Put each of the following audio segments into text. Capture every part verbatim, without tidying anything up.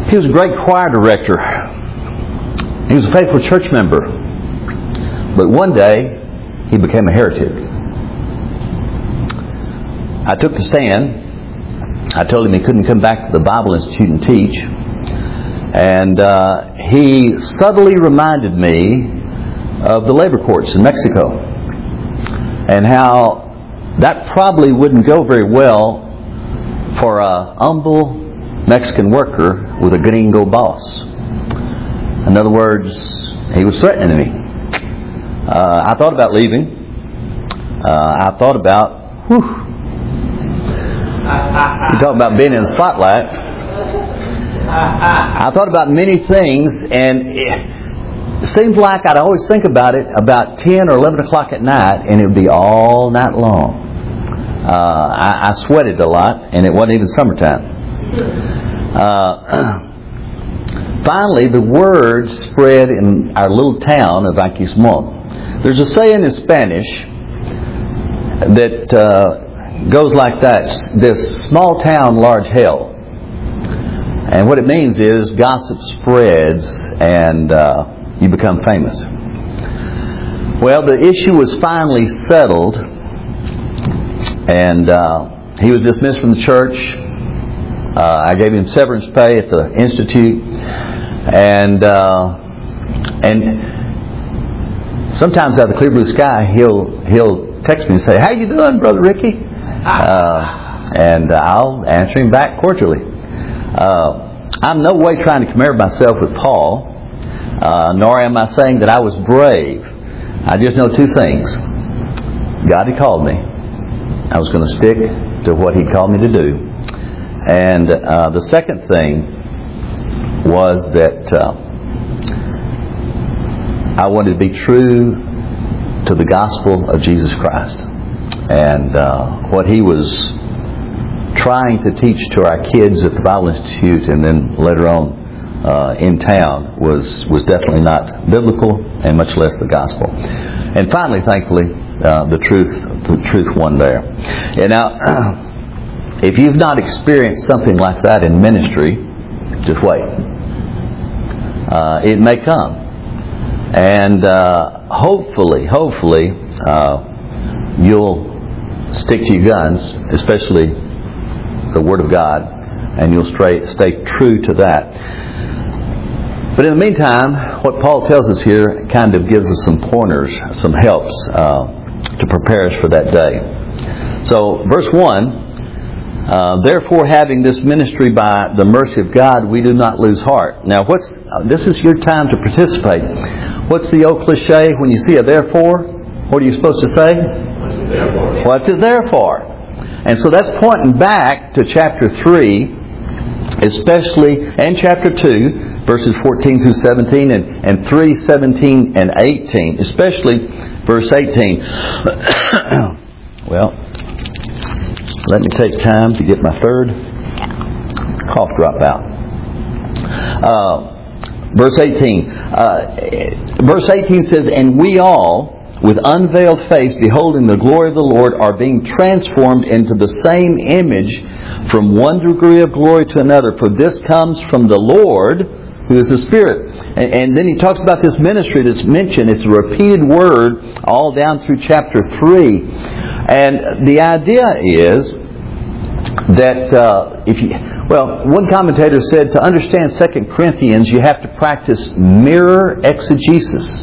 He was a great choir director. He was a faithful church member. But one day, he became a heretic. I took the stand. I told him he couldn't come back to the Bible Institute and teach. And uh, he subtly reminded me of the labor courts in Mexico. And how that probably wouldn't go very well for a humble Mexican worker with a gringo boss. In other words, he was threatening me. Uh, I thought about leaving. Uh, I thought about, whew, you talk about being in the spotlight. I thought about many things, and it seems like I'd always think about it about ten or eleven o'clock at night, and it would be all night long. Uh, I, I sweated a lot, and it wasn't even summertime. Uh, finally, the word spread in our little town of Aquismón. There's a saying in Spanish that uh, goes like that: this small town, large hell. And what it means is gossip spreads and uh, you become famous. Well, the issue was finally settled, and uh, he was dismissed from the church. Uh, I gave him severance pay at the Institute, and uh, and sometimes out of the clear blue sky, he'll he'll text me and say, "How you doing, Brother Ricky?" Uh, and I'll answer him back cordially. Uh, I'm no way trying to compare myself with Paul, uh, nor am I saying that I was brave. I just know two things. God had called me. I was going to stick to what He called me to do. And uh, the second thing was that uh, I wanted to be true to the gospel of Jesus Christ. And uh, what He was trying to teach to our kids at the Bible Institute and then later on uh, in town was, was definitely not biblical, and much less the gospel. And finally, thankfully, uh, the truth the truth won there. And now, if you've not experienced something like that in ministry, just wait. Uh, it may come. And uh, hopefully, hopefully, uh, you'll stick to your guns, especially the Word of God, and you'll stay, stay true to that. But in the meantime, what Paul tells us here kind of gives us some pointers, some helps uh, to prepare us for that day. So, verse one, uh, therefore having this ministry by the mercy of God, we do not lose heart. Now, what's uh, this is your time to participate. What's the old cliche when you see a therefore? What are you supposed to say? What's it there for? What's it there for? And so that's pointing back to chapter three, especially, and chapter two, verses fourteen through seventeen, and, and three, seventeen, and eighteen, especially verse eighteen. Well, let me take time to get my third cough drop out. Uh, verse eighteen. Uh, verse eighteen says, and we all, with unveiled face, beholding the glory of the Lord, are being transformed into the same image from one degree of glory to another. For this comes from the Lord, who is the Spirit. And, and then he talks about this ministry that's mentioned. It's a repeated word all down through chapter three. And the idea is that uh, if you... Well, one commentator said to understand Second Corinthians, you have to practice mirror exegesis.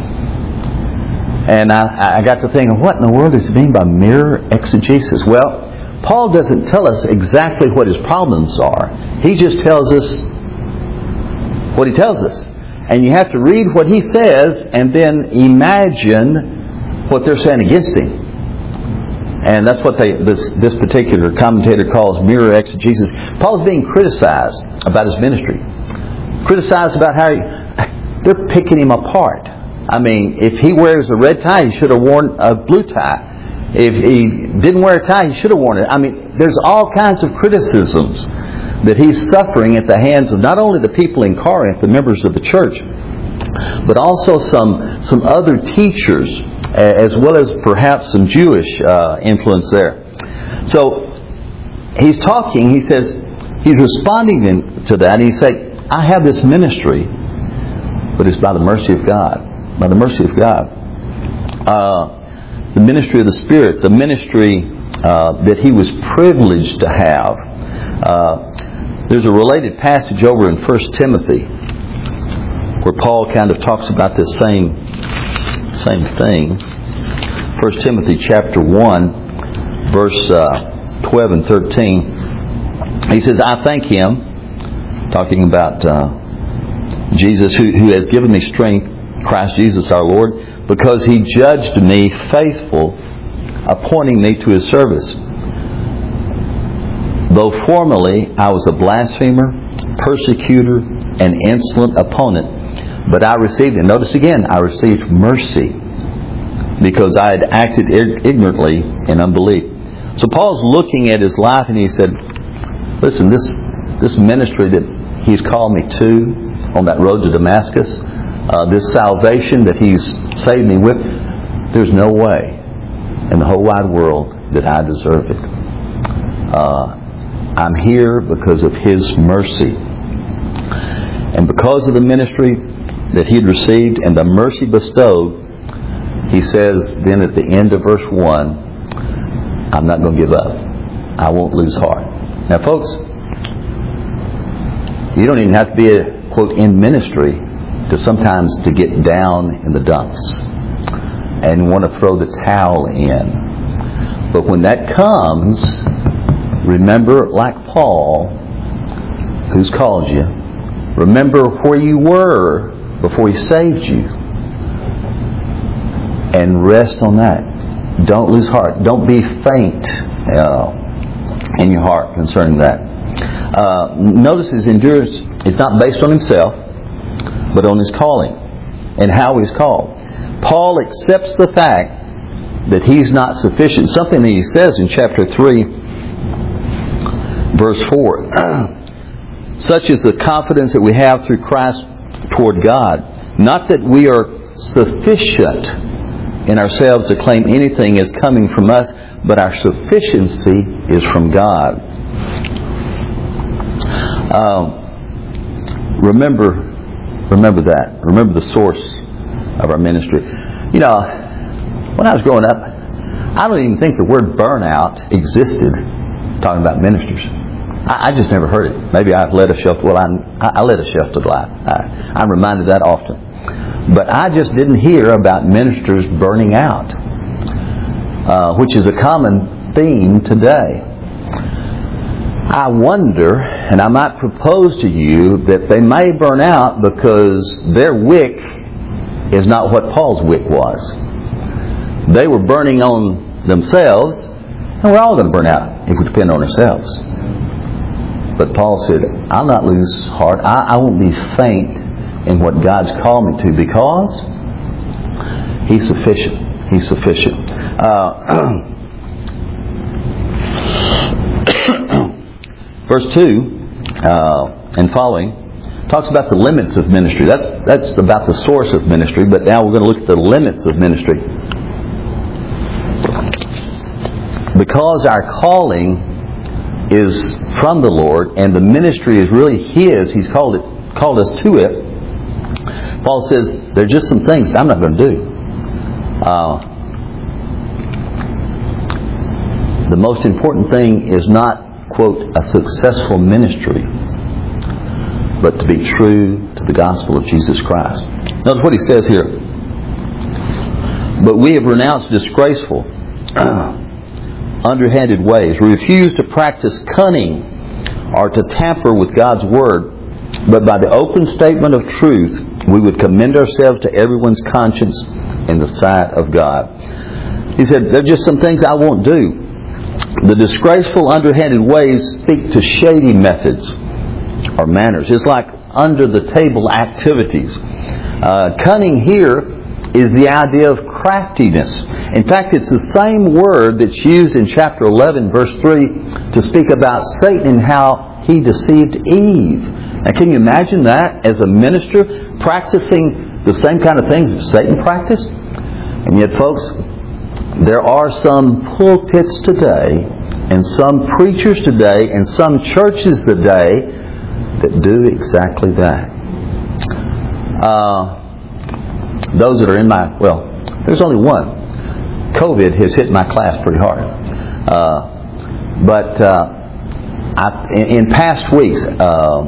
And I, I got to thinking, what in the world does he mean by mirror exegesis? Well, Paul doesn't tell us exactly what his problems are. He just tells us what he tells us. And you have to read what he says and then imagine what they're saying against him. And that's what they, this, this particular commentator calls mirror exegesis. Paul's being criticized about his ministry. Criticized about how he, they're picking him apart. I mean, if he wears a red tie, he should have worn a blue tie. If he didn't wear a tie, he should have worn it. I mean, there's all kinds of criticisms that he's suffering at the hands of not only the people in Corinth, the members of the church, but also some some other teachers, as well as perhaps some Jewish uh, influence there. So he's talking. He says he's responding to that, and he say, I have this ministry, but it's by the mercy of God. By the mercy of God. Uh, the ministry of the Spirit, the ministry uh, that he was privileged to have. Uh, there's a related passage over in First Timothy where Paul kind of talks about this same same thing. First Timothy chapter one, verse uh, twelve and thirteen. He says, I thank him, talking about uh, Jesus, who, who has given me strength, Christ Jesus our Lord, because he judged me faithful, appointing me to his service. Though formerly I was a blasphemer, persecutor, and insolent opponent, but I received, and notice again, I received mercy, because I had acted ignorantly in unbelief. So Paul's looking at his life and he said, listen, this this ministry that he's called me to on that road to Damascus, uh, this salvation that he's saved me with, there's no way in the whole wide world that I deserve it. Uh, I'm here because of his mercy. And because of the ministry that he had received and the mercy bestowed, he says then at the end of verse one, I'm not going to give up. I won't lose heart. Now folks, you don't even have to be a, quote, in ministry to sometimes to get down in the dumps and want to throw the towel in. But when that comes, remember, like Paul, who's called you, remember where you were before he saved you, and rest on that. Don't lose heart. Don't be faint uh, in your heart concerning that. Uh, notice his endurance is not based on himself, but on his calling and how he's called. Paul accepts the fact that he's not sufficient. Something that he says in chapter three, verse four. Such is the confidence that we have through Christ toward God. Not that we are sufficient in ourselves to claim anything as coming from us, but our sufficiency is from God. Um, remember, remember that. Remember the source of our ministry. You know, when I was growing up, I don't even think the word burnout existed, talking about ministers. I, I just never heard it. Maybe I've led a sheltered, well, I, I led a sheltered life. I, I'm reminded that often. But I just didn't hear about ministers burning out, uh, which is a common theme today. I wonder, and I might propose to you, that they may burn out because their wick is not what Paul's wick was. They were burning on themselves, and we're all going to burn out if we depend on ourselves. But Paul said, I'll not lose heart. I, I won't be faint in what God's called me to, because He's sufficient. He's sufficient. Uh, verse two uh, and following talks about the limits of ministry. That's that's about the source of ministry. But now we're going to look at the limits of ministry. Because our calling is from the Lord and the ministry is really His, He's called it called us to it. Paul says, there are just some things I'm not going to do. Uh, the most important thing is not, quote, a successful ministry, but to be true to the gospel of Jesus Christ. Notice what he says here. But we have renounced disgraceful, uh, underhanded ways. We refuse to practice cunning or to tamper with God's word, but by the open statement of truth, we would commend ourselves to everyone's conscience in the sight of God. He said, there are just some things I won't do. The disgraceful, underhanded ways speak to shady methods or manners. It's like under-the-table activities. Uh, cunning here is the idea of craftiness. In fact, it's the same word that's used in chapter eleven, verse three, to speak about Satan and how he deceived Eve. Now, can you imagine that as a minister practicing the same kind of things that Satan practiced? And yet, folks, there are some pulpits today and some preachers today and some churches today that do exactly that. Uh, those that are in my, well, there's only one. COVID has hit my class pretty hard. Uh, but uh, I, in, in past weeks, uh,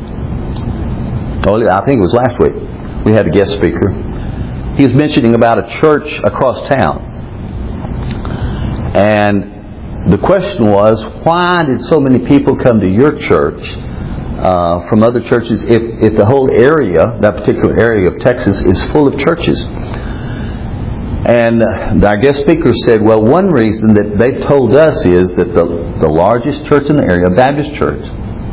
oh, I think it was last week, we had a guest speaker. He was mentioning about a church across town. And the question was, why did so many people come to your church uh, from other churches if, if the whole area, that particular area of Texas, is full of churches? And our guest speaker said, well, one reason that they told us is that the, the largest church in the area, a Baptist church,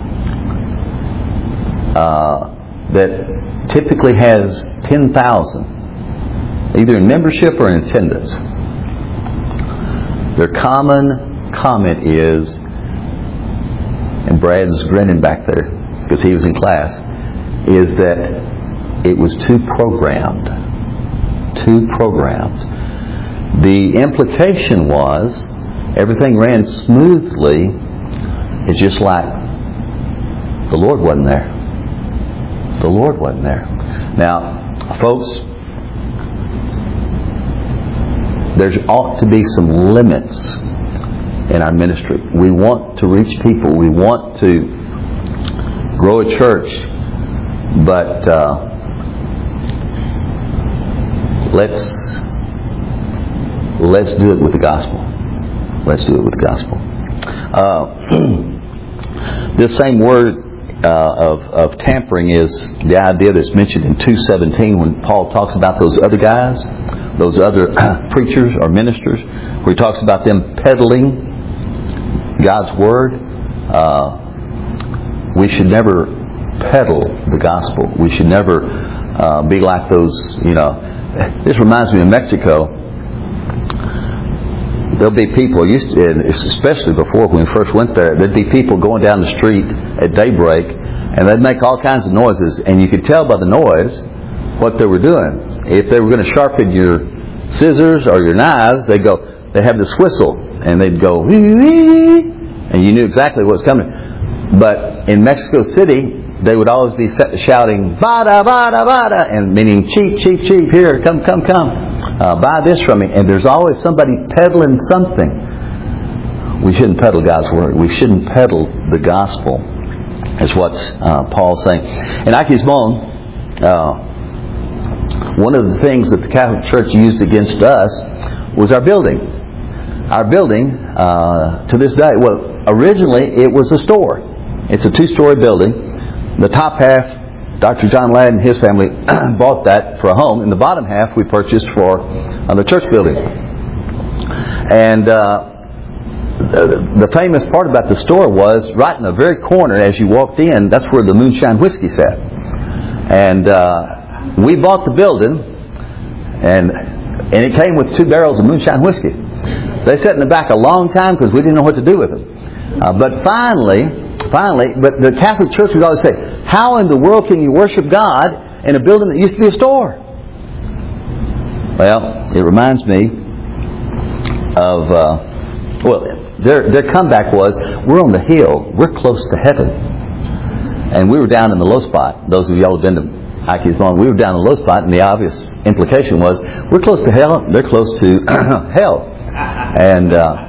uh, that typically has ten thousand, either in membership or in attendance, their common comment is, and Brad's grinning back there because he was in class, is that it was too programmed. Too programmed. The implication was everything ran smoothly. It's just like the Lord wasn't there. The Lord wasn't there. Now, folks, there ought to be some limits in our ministry. We want to reach people. We want to grow a church. But uh, let's let's do it with the gospel. Let's do it with the gospel. Uh, this same word uh, of, of tampering is the idea that's mentioned in two seventeen when Paul talks about those other guys, those other preachers or ministers, where he talks about them peddling God's Word. Uh, we should never peddle the gospel. We should never uh, be like those, you know. This reminds me of Mexico. There'll be people, used to, especially before when we first went there, there'd be people going down the street at daybreak, and they'd make all kinds of noises, and you could tell by the noise what they were doing. If they were going to sharpen your scissors or your knives, they go, they have this whistle, and they'd go, wee, wee, and you knew exactly what was coming. But in Mexico City, they would always be shouting, bada, bada, bada, and meaning cheap, cheap, cheap, here, come, come, come, uh, buy this from me. And there's always somebody peddling something. We shouldn't peddle God's Word. We shouldn't peddle the gospel, is what uh, Paul's saying. In Akismon, uh, one of the things that the Catholic Church used against us was our building. Our building, uh, to this day, well, originally it was a store. It's a two-story building. The top half, Doctor John Ladd and his family bought that for a home, and the bottom half we purchased for uh, the church building. And uh, the, the famous part about the store was right in the very corner as you walked in, that's where the moonshine whiskey sat. And uh, we bought the building, and and it came with two barrels of moonshine whiskey. They sat in the back a long time because we didn't know what to do with them. Uh, but finally... Finally, but the Catholic Church would always say, how in the world can you worship God in a building that used to be a store? Well, it reminds me of, uh, well, their their comeback was, we're on the hill, we're close to heaven. And we were down in the low spot. Those of y'all who have been to Akismon, we were down in the low spot, and the obvious implication was, we're close to hell, they're close to hell. And... Uh,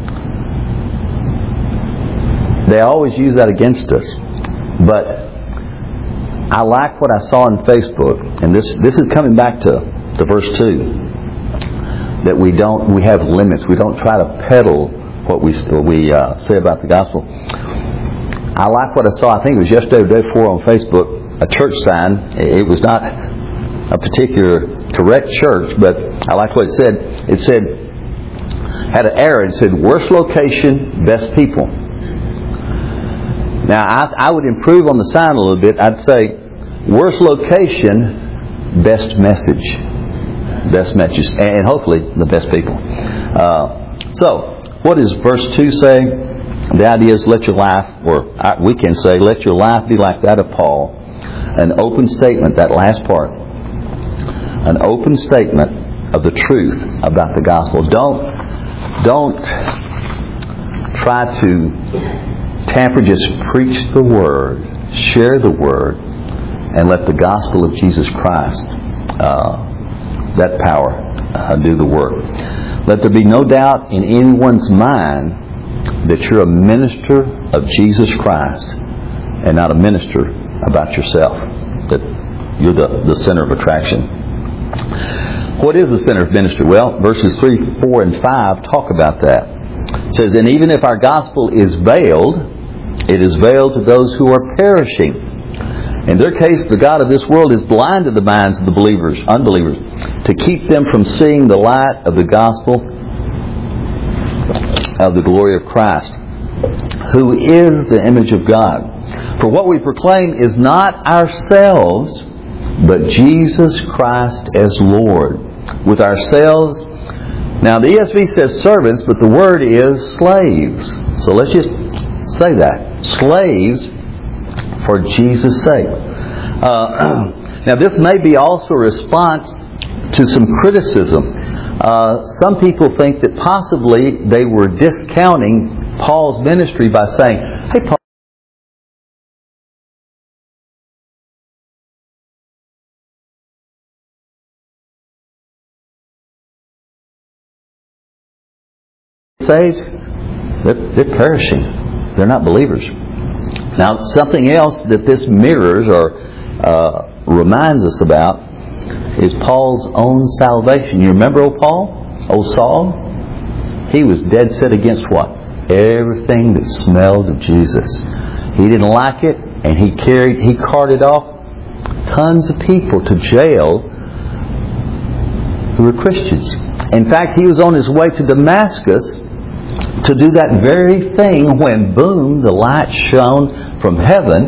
They always use that against us. But I like what I saw on Facebook, and this this is coming back to, to verse two, that we don't we have limits. We don't try to peddle what we what we uh, say about the gospel. I like what I saw. I think it was yesterday or the day before on Facebook, a church sign. It was not a particular correct church, but I like what it said. It said, had an arrow. It said, worst location, best people. Now, I, I would improve on the sign a little bit. I'd say, worst location, best message. Best message. And hopefully, the best people. Uh, so, what does verse two say? The idea is, let your life, or we can say, let your life be like that of Paul. An open statement, that last part. An open statement of the truth about the gospel. Don't, don't try to tamper, just preach the Word. share the Word, and let the gospel of Jesus Christ, uh, that power, uh, do the work. Let there be no doubt in anyone's mind that you're a minister of Jesus Christ and not a minister about yourself. That you're the, the center of attraction. What is the center of ministry? Well, verses three, four, and five talk about that. It says, and even if our gospel is veiled, it is veiled to those who are perishing. In their case, the God of this world is blind to the minds of the believers, unbelievers, to keep them from seeing the light of the gospel of the glory of Christ, who is the image of God. For what we proclaim is not ourselves, but Jesus Christ as Lord. With ourselves, now the E S V says servants, but the word is slaves. So let's just say that. Slaves for Jesus' sake. Uh, now this may be also a response to some criticism. Uh, some people think that possibly they were discounting Paul's ministry by saying, hey, Paul, saved, they're, they're perishing. They're not believers. Now, something else that this mirrors or uh, reminds us about is Paul's own salvation. You remember old Paul? Old Saul? He was dead set against what? Everything that smelled of Jesus. He didn't like it, and he carried, he carted off tons of people to jail who were Christians. In fact, he was on his way to Damascus to do that very thing when, boom, the light shone from heaven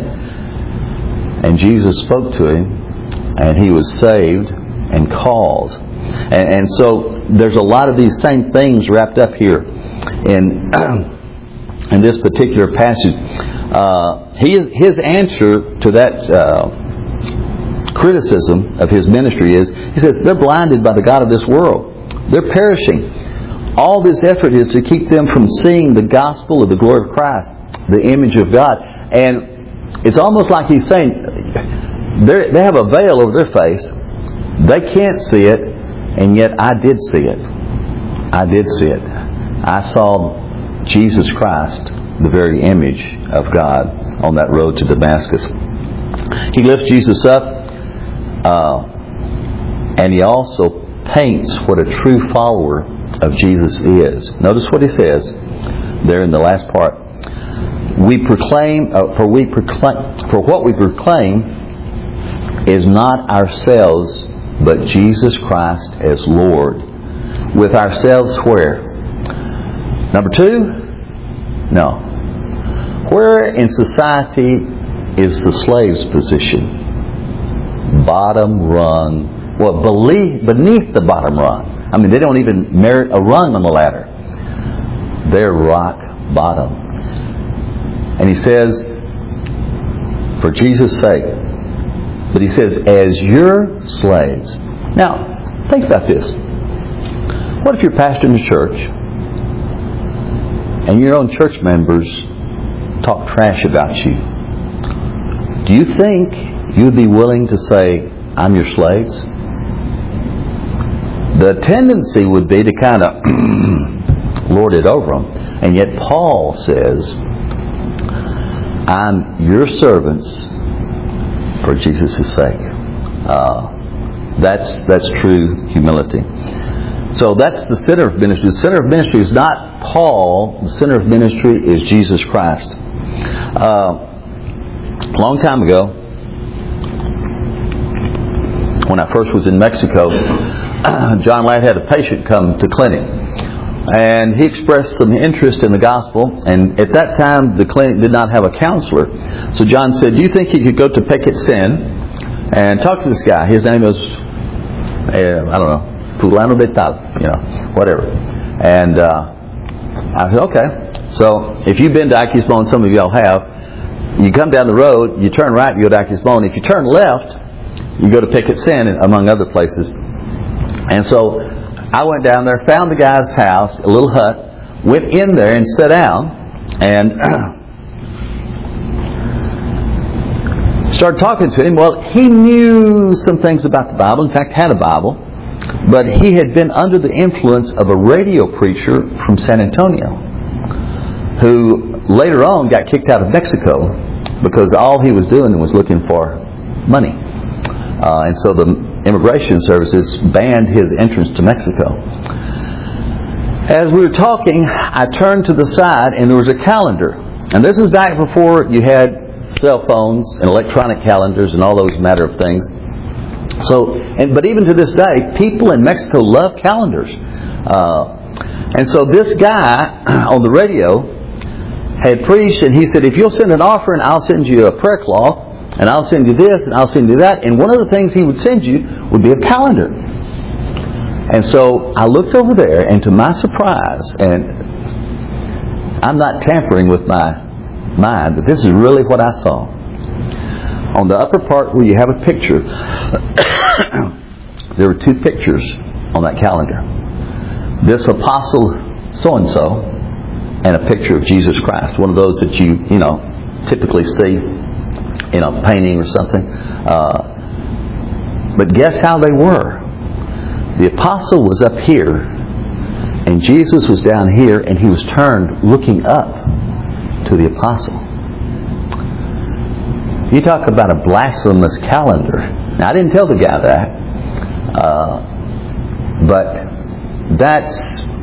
and Jesus spoke to him and he was saved and called. And, and so there's a lot of these same things wrapped up here in, in this particular passage. Uh, he, his answer to that uh, criticism of his ministry is, he says, they're blinded by the God of this world. They're perishing. All this effort is to keep them from seeing the gospel of the glory of Christ, the image of God. And it's almost like he's saying, they have a veil over their face. They can't see it, and yet I did see it. I did see it. I saw Jesus Christ, the very image of God, on that road to Damascus. He lifts Jesus up, uh, and he also paints what a true follower of Jesus is. Notice what he says there in the last part. We proclaim, uh, for we proclaim, for what we proclaim is not ourselves, but Jesus Christ as Lord. With ourselves where? Number two? No. Where in society is the slave's position? Bottom rung. Well, beneath the bottom rung. I mean, they don't even merit a rung on the ladder. They're rock bottom. And he says, for Jesus' sake. But he says, as your slaves. Now, think about this. What if you're pastoring a church and your own church members talk trash about you? Do you think you'd be willing to say, I'm your slaves? The tendency would be to kind of lord it over them. And yet Paul says, I'm your servants for Jesus' sake. Uh, that's that's true humility. So that's the center of ministry. The center of ministry is not Paul. The center of ministry is Jesus Christ. Uh, a long time ago, when I first was in Mexico, John Ladd had a patient come to clinic, and he expressed some interest in the gospel, and at that time the clinic did not have a counselor. So John said, do you think you could go to Pequet Sen and talk to this guy? His name is, uh, I don't know, Fulano de Tal, you know, whatever. And uh, I said, okay. So if you've been to Aquismon, some of y'all have, you come down the road, you turn right, you go to Aquismon. If you turn left, you go to Pequet Sen, among other places. And so I went down there, found the guy's house, a little hut, went in there and sat down. And started talking to him. Well, he knew some things about the Bible. In fact, had a Bible. But he had been under the influence of a radio preacher from San Antonio who later on got kicked out of Mexico because all he was doing was looking for money. Uh, and so the immigration services banned his entrance to Mexico. As we were talking, I turned to the side and there was a calendar. And this is back before you had cell phones and electronic calendars and all those matter of things. So, and, but even to this day, people in Mexico love calendars. Uh, and so this guy on the radio had preached, and he said, if you'll send an offering, I'll send you a prayer cloth, and I'll send you this, and I'll send you that. And one of the things he would send you would be a calendar. And so I looked over there, and to my surprise, and I'm not tampering with my mind, but this is really what I saw. On the upper part where you have a picture, there were two pictures on that calendar. This apostle so-and-so and a picture of Jesus Christ. One of those that you, you know, typically see in a painting or something. Uh, but guess how they were? The apostle was up here and Jesus was down here, and he was turned looking up to the apostle. You talk about a blasphemous calendar. Now, I didn't tell the guy that. Uh, but that's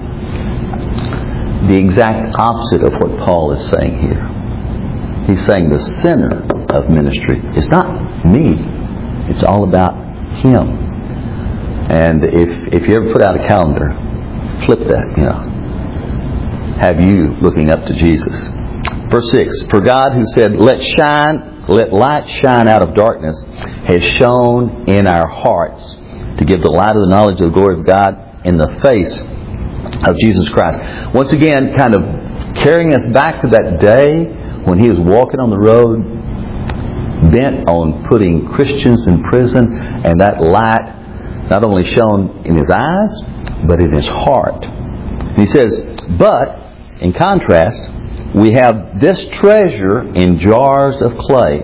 the exact opposite of what Paul is saying here. He's saying the center of ministry is not me. It's all about him. And if if you ever put out a calendar, flip that, you know. Have you looking up to Jesus. Verse six, for God who said, let shine... Let light shine out of darkness, has shone in our hearts to give the light of the knowledge of the glory of God in the face of Jesus Christ. Once again, kind of carrying us back to that day when he was walking on the road, bent on putting Christians in prison, and that light not only shone in his eyes, but in his heart. And he says, but, in contrast, we have this treasure in jars of clay.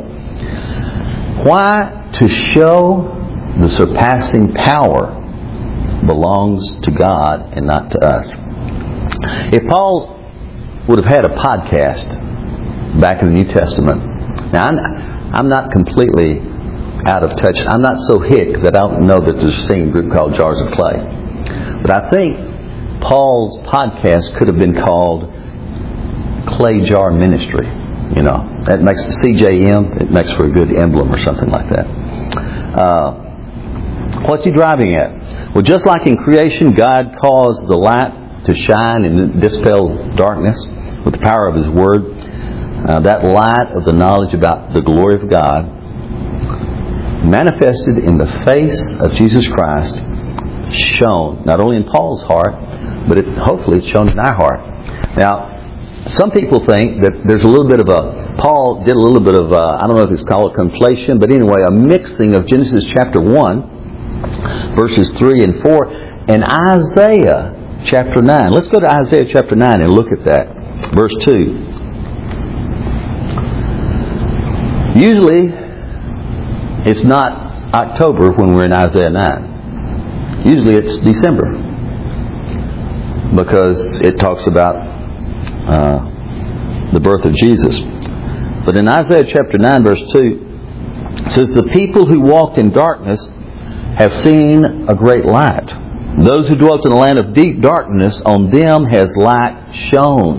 Why? To show the surpassing power belongs to God and not to us. If Paul would have had a podcast back in the New Testament, now I'm, I'm not completely out of touch. I'm not so hick that I don't know that there's a singing group called Jars of Clay. But I think Paul's podcast could have been called Clay Jar Ministry. You know, that makes C J M, it makes for a good emblem or something like that. Uh, what's he driving at? Well, just like in creation, God caused the light to shine and dispel darkness with the power of his word. Uh, that light of the knowledge about the glory of God manifested in the face of Jesus Christ shone not only in Paul's heart, but it, hopefully it's shown in our heart. Now, some people think that there's a little bit of a, Paul did a little bit of, a, I don't know if it's called a conflation, but anyway, a mixing of Genesis chapter one, verses three and four, and Isaiah chapter nine. Let's go to Isaiah chapter nine and look at that. Verse two. Usually, it's not October when we're in Isaiah nine. Usually it's December, because it talks about Uh, the birth of Jesus. But in Isaiah chapter nine verse two, it says, the people who walked in darkness have seen a great light. Those who dwelt in a land of deep darkness, on them has light shone.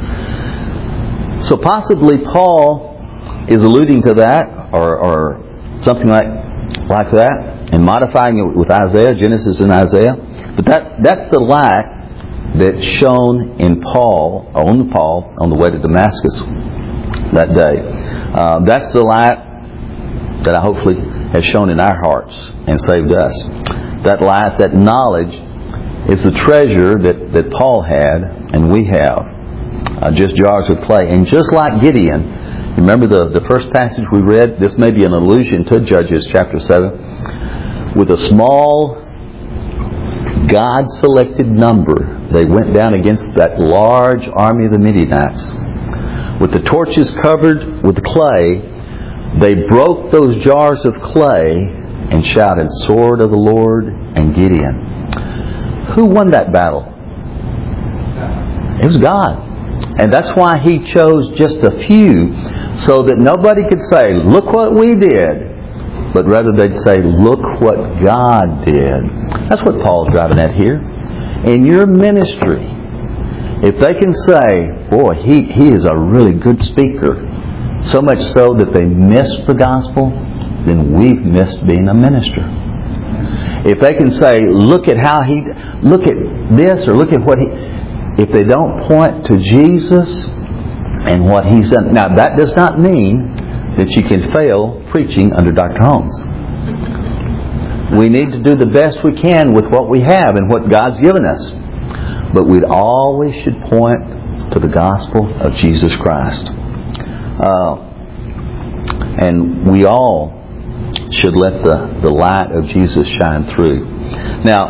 So possibly Paul is alluding to that, or, or something like, like that, and modifying it with Isaiah, Genesis and Isaiah. But that that's the light that shone in Paul, or on Paul, on the way to Damascus that day. Uh, that's the light that I hopefully has shone in our hearts and saved us. That light, that knowledge, is the treasure that, that Paul had and we have. Uh, just jars of clay. And just like Gideon, remember the, the first passage we read? This may be an allusion to Judges chapter seven. With a small God-selected number, they went down against that large army of the Midianites. With the torches covered with clay, They broke those jars of clay and shouted, "Sword of the Lord and Gideon." Who won that battle? It was God. And that's why He chose just a few, so that nobody could say, "Look what we did," but rather they'd say, "Look what God did." That's what Paul's driving at here. In your ministry, if they can say, "Boy, he, he is a really good speaker," so much so that they missed the gospel, then we've missed being a minister. If they can say, "Look at how he, look at this," or "Look at what he," if they don't point to Jesus and what He's done. Now, that does not mean that you can fail preaching under Doctor Holmes. We need to do the best we can with what we have and what God's given us. But we always should point to the gospel of Jesus Christ. Uh, and we all should let the, the light of Jesus shine through. Now,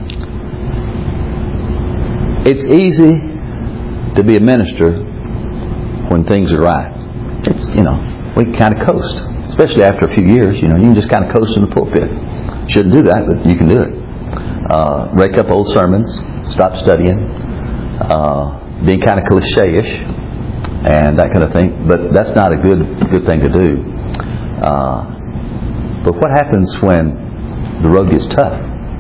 it's easy to be a minister when things are right. It's, you know, we can kind of coast. Especially after a few years, you know, you can just kind of coast in the pulpit. Shouldn't do that, but you can do it. Uh, rake up old sermons, stop studying, uh, being kind of cliche-ish, and that kind of thing. But that's not a good good thing to do. Uh, but what happens when the road gets tough?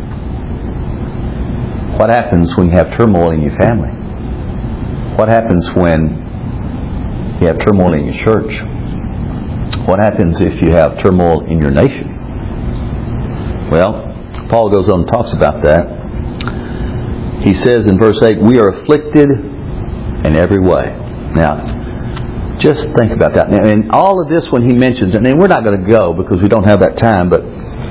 What happens when you have turmoil in your family? What happens when you have turmoil in your church? What happens if you have turmoil in your nation? Well, Paul goes on and talks about that. He says in verse eight, "We are afflicted in every way." Now, just think about that. And all of this when he mentions, and we're not going to go because we don't have that time, but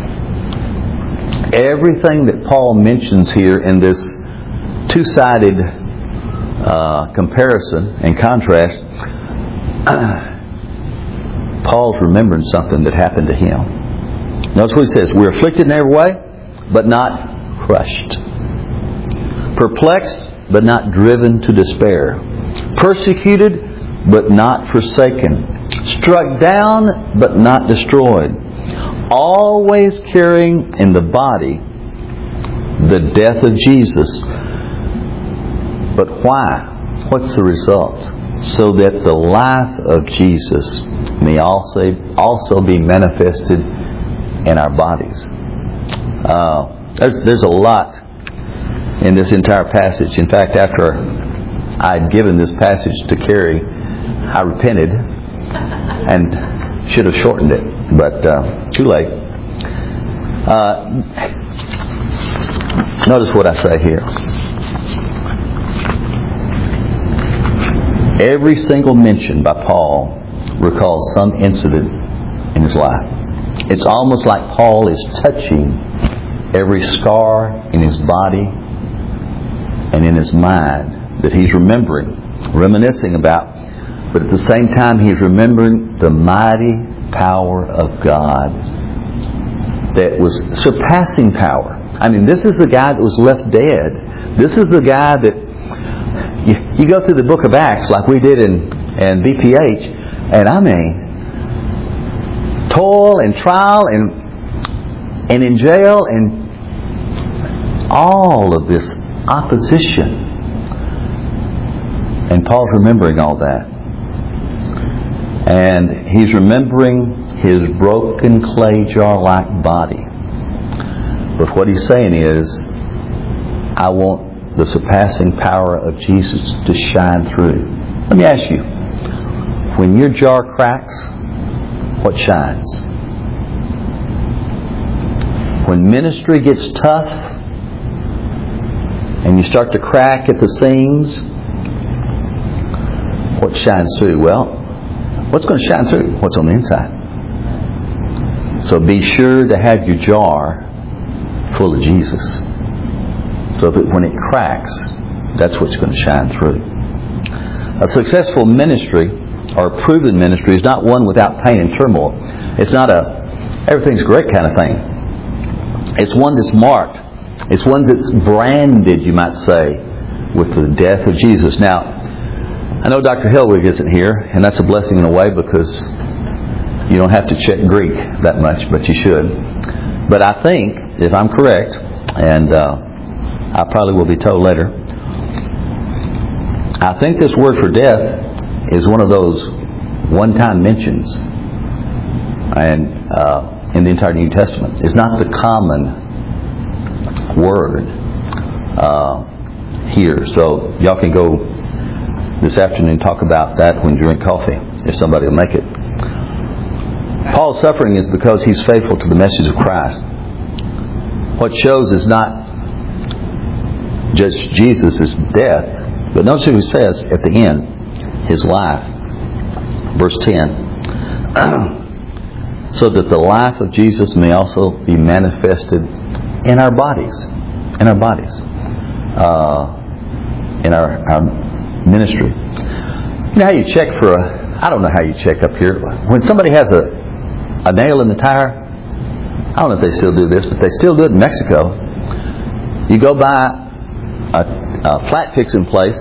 everything that Paul mentions here in this two-sided uh, comparison and contrast, Paul's remembering something that happened to him. Notice what he says: "We're afflicted in every way, but not crushed. Perplexed, but not driven to despair. Persecuted, but not forsaken. Struck down, but not destroyed. Always carrying in the body the death of Jesus." But why? What's the result? "So that the life of Jesus may also also be manifested in our bodies." Uh, there's, there's a lot in this entire passage. In fact, after I had given this passage to Carrie, I repented and should have shortened it, but uh, too late. Uh, notice what I say here. Every single mention by Paul recalls some incident in his life. It's almost like Paul is touching every scar in his body and in his mind that he's remembering, reminiscing about. But at the same time, he's remembering the mighty power of God that was surpassing power. I mean, this is the guy that was left dead. This is the guy that you, you go through the book of Acts like we did in, in B P H, and I mean, toil and trial and and in jail and all of this opposition. And Paul's remembering all that. And he's remembering his broken clay jar-like body. But what he's saying is, I want the surpassing power of Jesus to shine through. Let me ask you, when your jar cracks, what shines? When ministry gets tough and you start to crack at the seams, what shines through? Well, what's going to shine through? What's on the inside. So be sure to have your jar full of Jesus, so that when it cracks, that's what's going to shine through. A successful ministry, or a proven ministry, is not one without pain and turmoil. It's not a everything's great kind of thing. It's one that's marked. It's one that's branded, you might say, with the death of Jesus. Now, I know Doctor Hellwig isn't here, and that's a blessing in a way, because You don't have to check Greek that much, but you should. But I think, if I'm correct, and uh, I probably will be told later, I think this word for death is one of those one-time mentions and uh, in the entire New Testament. It's not the common word uh, here. So y'all can go this afternoon and talk about that when you drink coffee, if somebody will make it. Paul's suffering is because he's faithful to the message of Christ. What shows is not just Jesus' death, but notice what he says at the end, his life. Verse ten. So that the life of Jesus may also be manifested in our bodies. In our bodies. Uh, in our, our ministry. You know how you check for a... I don't know how you check up here. When somebody has a, a nail in the tire, I don't know if they still do this, but they still do it in Mexico. You go by a, a flat fixing place,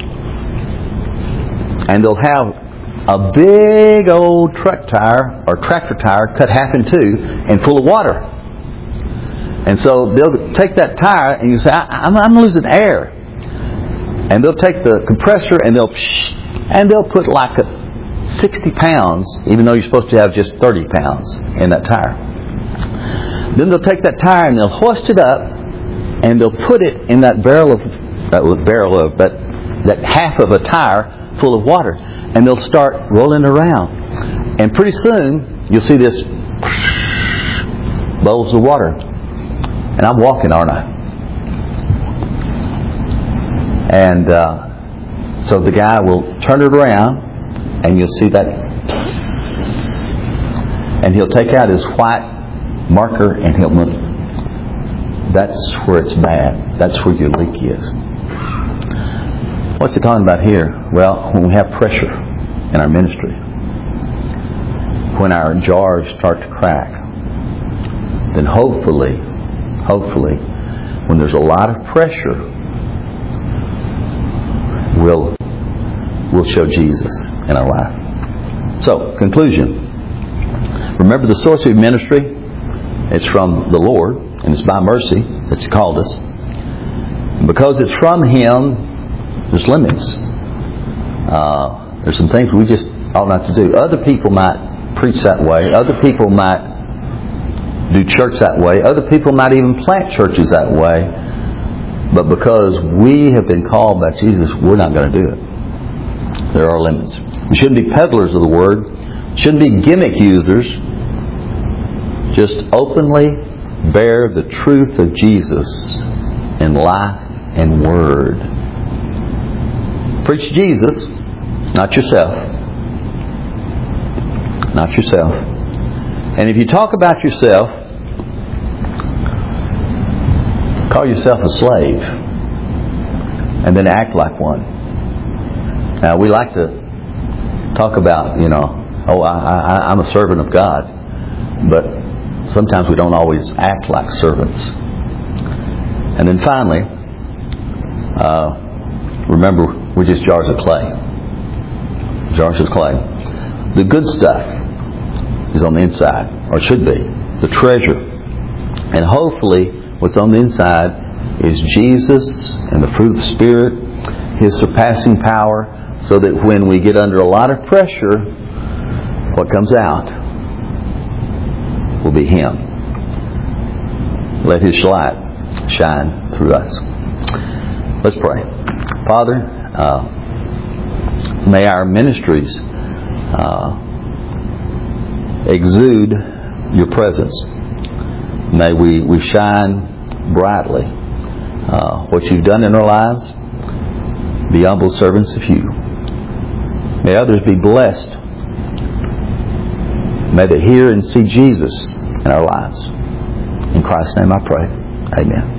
and they'll have a big old truck tire or tractor tire cut half in two and full of water. And so they'll take that tire and you say, I, I'm, I'm losing air. And they'll take the compressor and they'll and they'll put like a sixty pounds, even though you're supposed to have just thirty pounds in that tire. Then they'll take that tire and they'll hoist it up and they'll put it in that barrel of that barrel of but that half of a tire full of water. And they'll start rolling around. And pretty soon, you'll see this bowls of water. And I'm walking, aren't I? And uh, so the guy will turn it around, and you'll see that. And he'll take out his white marker, and he'll move. That's where it's bad. That's where your leak is. What's he talking about here? Well, when we have pressure in our ministry, when our jars start to crack, then hopefully, hopefully, when there's a lot of pressure, we'll, we'll show Jesus in our life. So, conclusion. Remember the source of ministry? It's from the Lord, and it's by mercy that He's called us. And because it's from Him, there's limits. Uh, there's some things we just ought not to do. Other people might preach that way. Other people might do church that way. Other people might even plant churches that way. But because we have been called by Jesus, we're not going to do it. There are limits. We shouldn't be peddlers of the Word. Shouldn't be gimmick users. Just openly bear the truth of Jesus in life and word. Preach Jesus, not yourself. Not yourself. And if you talk about yourself, call yourself a slave. And then act like one. Now, we like to talk about, you know, oh, I, I, I'm a servant of God. But sometimes we don't always act like servants. And then finally, uh, remember, we're just jars of clay. Jars of clay. The good stuff is on the inside, or should be. The treasure. And hopefully, what's on the inside is Jesus and the fruit of the Spirit, His surpassing power, so that when we get under a lot of pressure, what comes out will be Him. Let His light shine through us. Let's pray. Father, uh, may our ministries uh, exude Your presence. May we, we shine brightly uh, what You've done in our lives. Be humble servants of You. May others be blessed. May they hear and see Jesus in our lives. In Christ's name I pray. Amen.